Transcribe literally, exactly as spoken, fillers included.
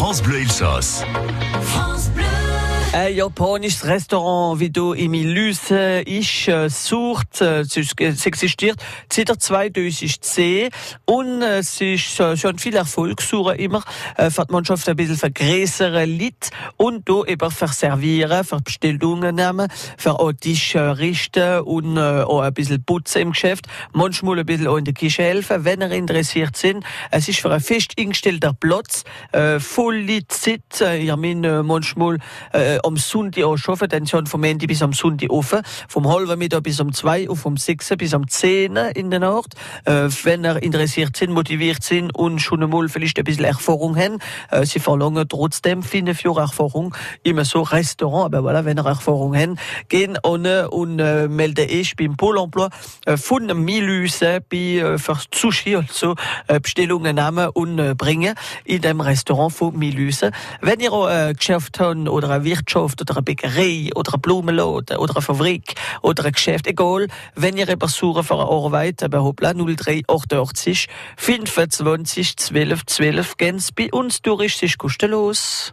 France Bleu Elsass. France Bleu. Ein japanisches Restaurant, wie du in Milus äh, ist, äh, sucht, äh, es, ist, es existiert seit der zweitausendzehn und äh, es ist äh, schon viel Erfolg suchen immer äh, für die Mannschaft ein bisschen für größere Leute und da eben für Servieren, für Bestellungen nehmen, für auch Tisch äh, richten und äh, auch ein bisschen putzen im Geschäft, manchmal ein bisschen auch in der Küche helfen, wenn ihr interessiert sind. Es ist für einen fest eingestellter Platz, äh, volle Zeit, äh, ihr müsst äh, manchmal äh, am Sonntag auch arbeiten, denn schon vom Ende bis am Sonntag offen, vom halben Mittag bis um zwei und vom sechs bis um zehn in der Nacht. Äh, wenn ihr interessiert sind, motiviert sind und schon einmal vielleicht ein bisschen Erfahrung haben, äh, sie verlangen trotzdem fünf Jahre Erfahrung, immer so Restaurant, aber voilà, wenn ihr Erfahrung haben, gehen ohne und äh, melden euch beim Pôle Emploi äh, von Milus äh, bei äh, für Sushi, also äh, Bestellungen nehmen und äh, bringen in dem Restaurant von Milus. Wenn ihr auch ein Geschäft habt oder eine Wirtschaft oder eine Bäckerei oder eine Blumenladen oder eine Fabrik oder ein Geschäft, egal, wenn ihr etwas sucht für eine Arbeit, aber hoppla, null drei achtundachtzig fünfundzwanzig zwölf zwölf, ganz bei uns durch, ist kostenlos.